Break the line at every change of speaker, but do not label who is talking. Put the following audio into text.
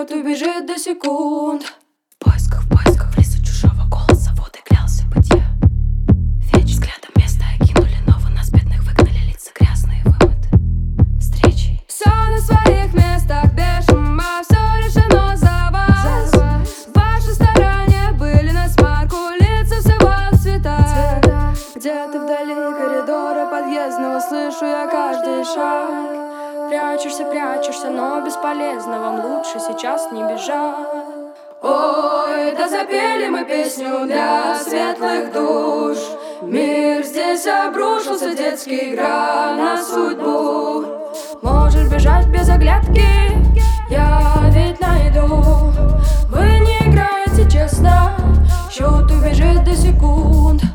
Счет убежит до секунд. В поисках в лесу чужого голоса воды клялся быть я. Веч взглядом место окинули, но вы нас бедных выгнали, лица грязные вымыты встречи. Все на своих местах, бешено, все решено за вас. Ваши старания были на смарку, лица всего в цветах. Где-то вдали коридора подъездного слышу я каждый шаг. Прячешься, но бесполезно, вам лучше сейчас не бежать. Ой, да запели мы песню для светлых душ. Мир здесь обрушился, детский игра на судьбу. Можешь бежать без оглядки, я ведь найду. Вы не играете честно, счет убежит до секунд.